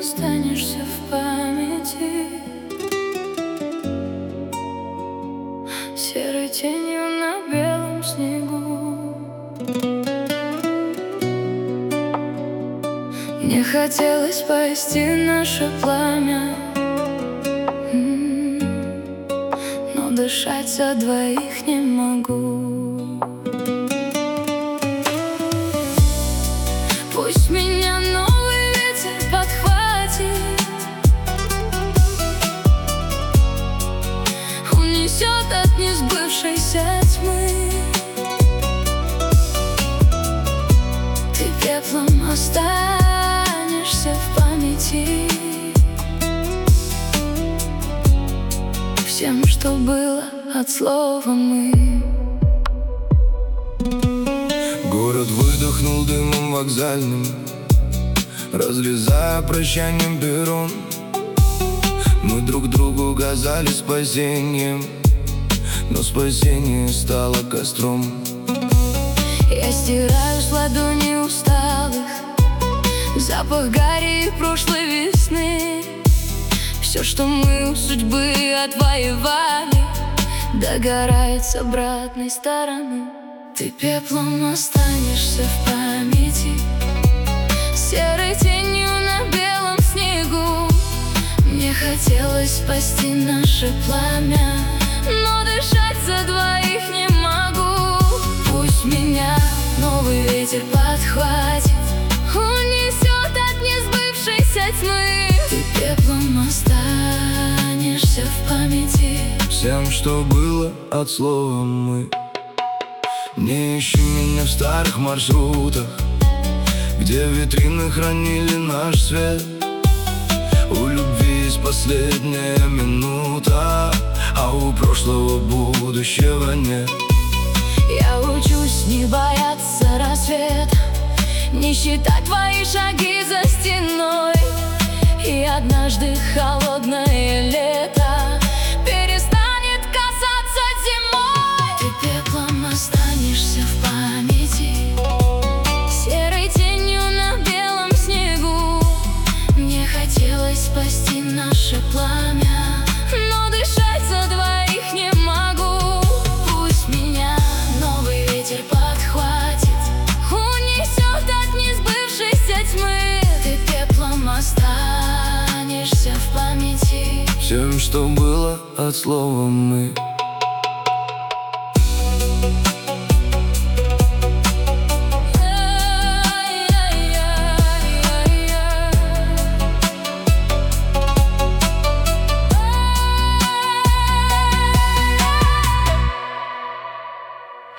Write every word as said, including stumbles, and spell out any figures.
останешься в памяти серой тенью на белом снегу. Мне хотелось спасти наше пламя, но дышать за двоих не могу. Пусть меня новый ветер подхватит, унесет от несбывшейся тьмы. Ты пеплом останешься в памяти всем, что было от слова «мы». Город выдохнул дымом вокзальным, разрезая прощанием перрон. Мы друг другу указали спасением, но спасение стало костром. Я стираю с ладони усталых запах гари и прошлой весны. Все, что мы у судьбы отвоевали, догорает с обратной стороны. Ты пеплом останешься в памяти серой тенью на белом снегу. Мне хотелось спасти наше пламя, но дышать за двоих не могу. Пусть меня новый ветер подхватит, унесет от несбывшейся тьмы. Ты пеплом останешься в памяти всем, что было от слова «мы». Не ищи меня в старых маршрутах, где витрины хранили наш свет. У любви есть последняя минута, а у прошлого будущего нет. Я учусь не бояться рассвета, не считать твои шаги за стеной. И однажды холодное лето перестанет касаться зимой. Ты пеплом останешься в памяти серой тенью на белом снегу. Мне хотелось спасти наше пламя, но дышать за двоих не могу. Пусть меня новый ветер подхватит, унесет от несбывшейся тьмы. Ты пеплом останешься в памяти всем, что было от слова «мы».